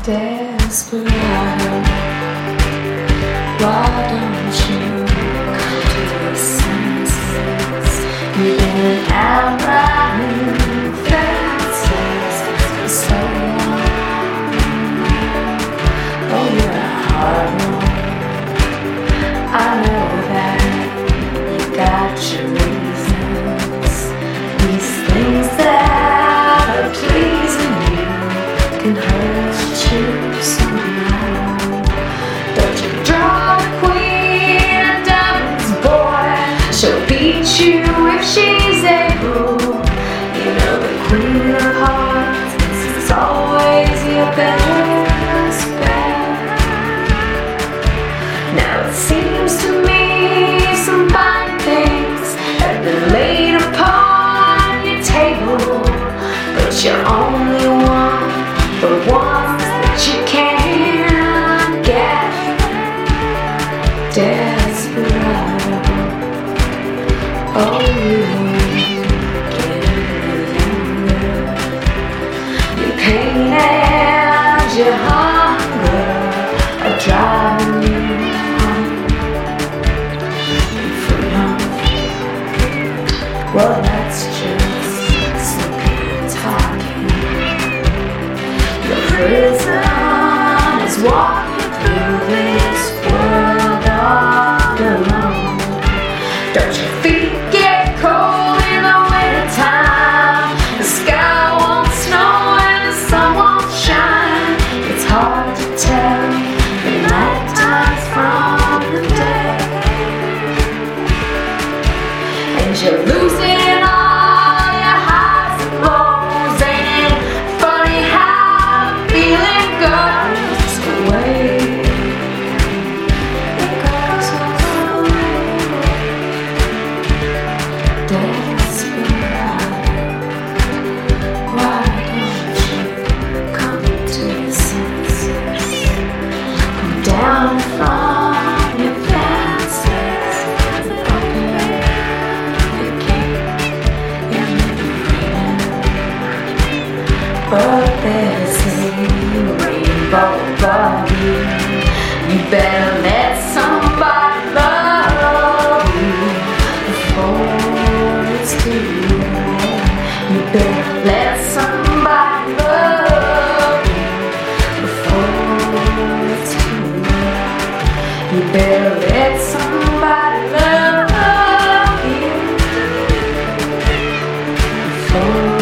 Desperado, why don't you come to your senses? You've been out riding fences for so long. Oh, you're a hard one. I know that you got your reasons. These things that are pleasing you can hurt you somehow. Don't you draw the queen of diamonds, boy. She'll beat you if she's able. You know the queen of hearts is always your best bet. Now it seems to me some fine things have been laid upon your table, but you're only one the ones that you can't get. Desperado, oh, you get younger. Your pain and your hunger are driving you home. For young, well, that's just simply talking. Prison is walking through this world all alone. Don't your feet get cold in the wintertime? The sky won't snow and the sun won't shine. It's hard to tell the night times from the day, and you're losing all your highs and lows. Ain't it funny how feeling goes away? It goes away. Desperado, why don't you come to your senses? Come down from your fences. Open the gate, you're freedom. But there's a rainbow above you. You better let somebody love you before it's too late. You better let somebody love you before it's too late. You better let somebody love you before